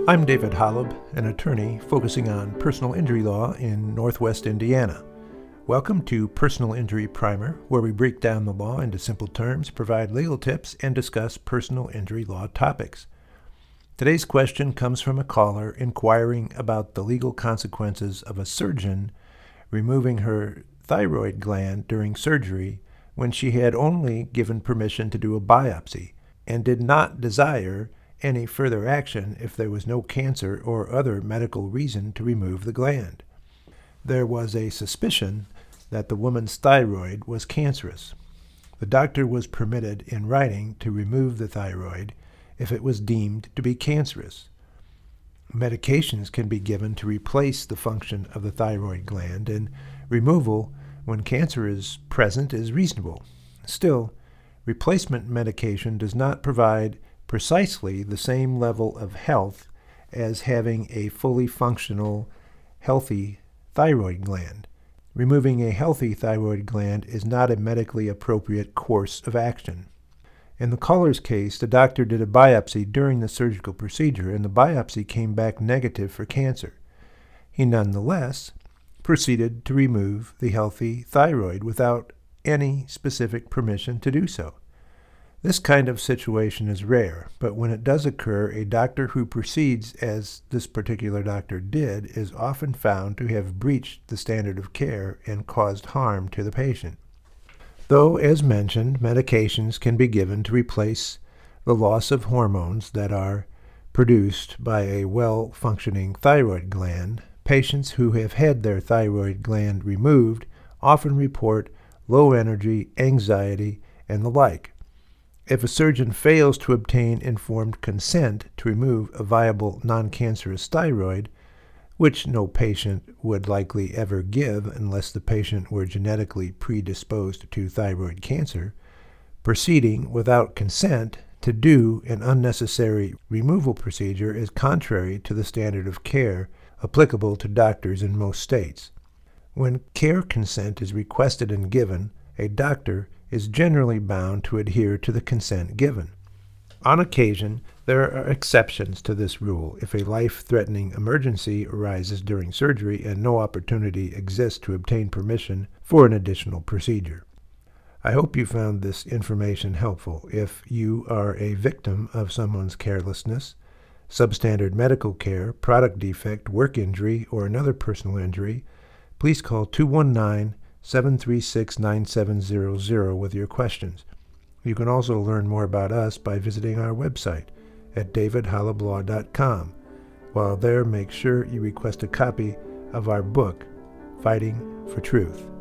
I'm David Holub, an attorney focusing on personal injury law in Northwest Indiana. Welcome to Personal Injury Primer, where we break down the law into simple terms, provide legal tips, and discuss personal injury law topics. Today's question comes from a caller inquiring about the legal consequences of a surgeon removing her thyroid gland during surgery when she had only given permission to do a biopsy and did not desire any further action if there was no cancer or other medical reason to remove the gland. There was a suspicion that the woman's thyroid was cancerous. The doctor was permitted in writing to remove the thyroid if it was deemed to be cancerous. Medications can be given to replace the function of the thyroid gland, and removal when cancer is present is reasonable. Still, replacement medication does not provide precisely the same level of health as having a fully functional, healthy thyroid gland. Removing a healthy thyroid gland is not a medically appropriate course of action. In the caller's case, the doctor did a biopsy during the surgical procedure, and the biopsy came back negative for cancer. He nonetheless proceeded to remove the healthy thyroid without any specific permission to do so. This kind of situation is rare, but when it does occur, a doctor who proceeds as this particular doctor did is often found to have breached the standard of care and caused harm to the patient. Though, as mentioned, medications can be given to replace the loss of hormones that are produced by a well-functioning thyroid gland, patients who have had their thyroid gland removed often report low energy, anxiety, and the like. If a surgeon fails to obtain informed consent to remove a viable non-cancerous thyroid, which no patient would likely ever give unless the patient were genetically predisposed to thyroid cancer, proceeding without consent to do an unnecessary removal procedure is contrary to the standard of care applicable to doctors in most states. When care consent is requested and given, a doctor is generally bound to adhere to the consent given. On occasion, there are exceptions to this rule if a life-threatening emergency arises during surgery and no opportunity exists to obtain permission for an additional procedure. I hope you found this information helpful. If you are a victim of someone's carelessness, substandard medical care, product defect, work injury, or another personal injury, please call 219-736-9700 with your questions. You can also learn more about us by visiting our website at davidholublaw.com. While there, make sure you request a copy of our book, Fighting for Truth.